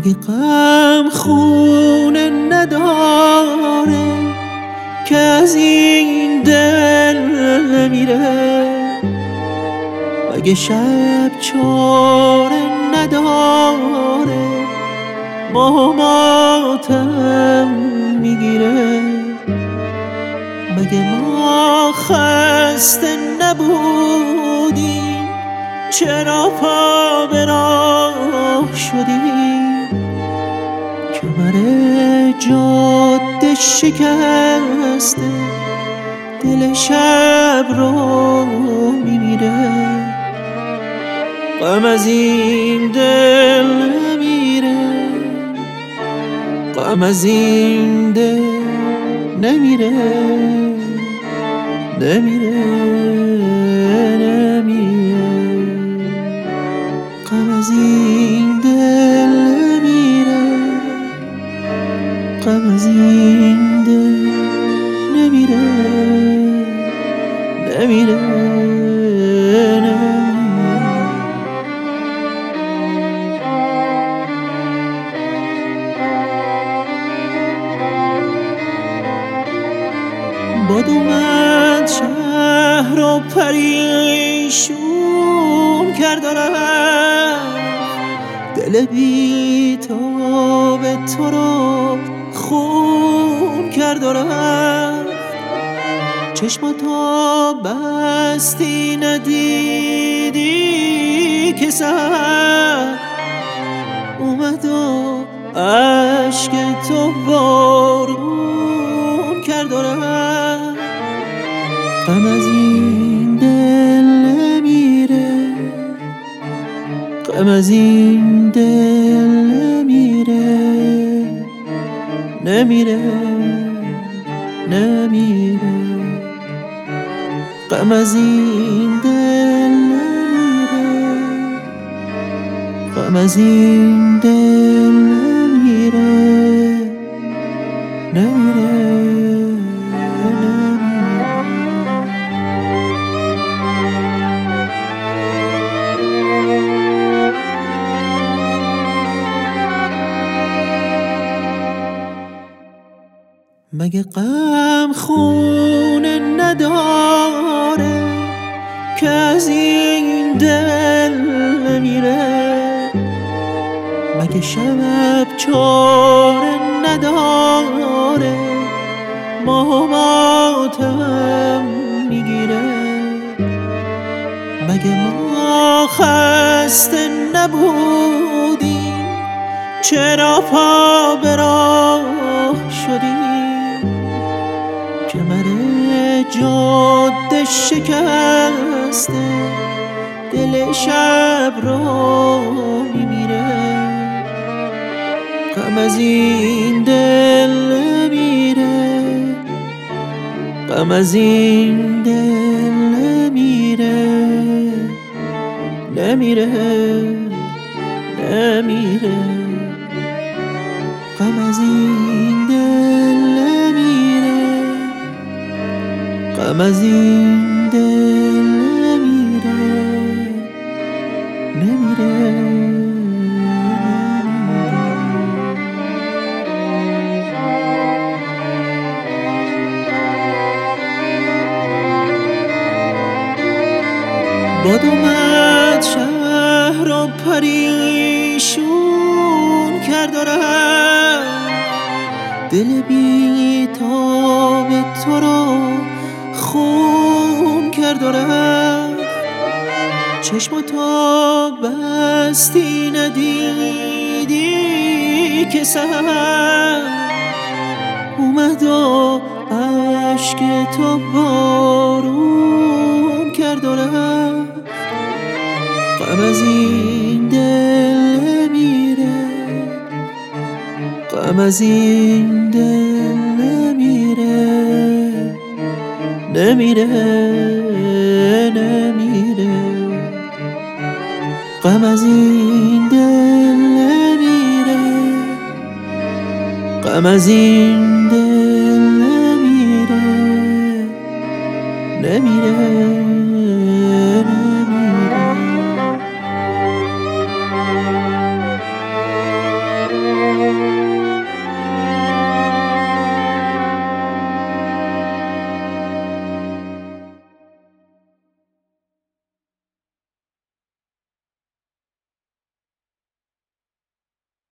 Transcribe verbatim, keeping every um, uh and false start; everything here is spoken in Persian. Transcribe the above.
مگه غم خونه نداره که از این دل نمیره؟ مگه شب چاره نداره ماه ماتم میگیره؟ مگه ما خسته نبودیم چرا پا به راه شدیم؟ کمر جاده شکسته دل شب رو میمیره. غم از این دل نمیره، غم از این دل نمیره، نمیره، نمیره. غم از این دل نمیره، غم از این دل نمیره، نمیره، نمیره. باد اومد شهر رو پریشون کرد و رفت، دل بیتاب تو رو خون کرد و رفت. چشماتو بستی ندیدی که سحر اومد و عشق تو بارون کرد و رفت. غم از این دل نمیره، غم از این دل نمیره، نمیره، نمیره. غم از این دل نمیره، غم از این دل نمیره، نمیره. مگه غم خونه نداره که از این دل نمیره؟ مگه شب چاره نداره ماه ماتم میگیره؟ مگه ما خسته نبودیم چرا پا به راه شدیم؟ کمر جاده شکسته دل شب رو میمیره. غم از این دل نمیره، غم از این دل نمیره، نمیره، نمیره. غم از این دل نمیره، غم از این دل نمیره، نمیره. باد اومد شهر رو پریشون کرد و رفت، دل بیتاب تو رو خون کرد و رفت. چشماتو بستی ندیدی که سحر اومد و عشق تو بارون کرد و رفت. غم از این دل نمیره، غم از این دل نمیره، نمیره، نمیره. غم از این دل نمیره، غم از این دل نمیره، نمیره.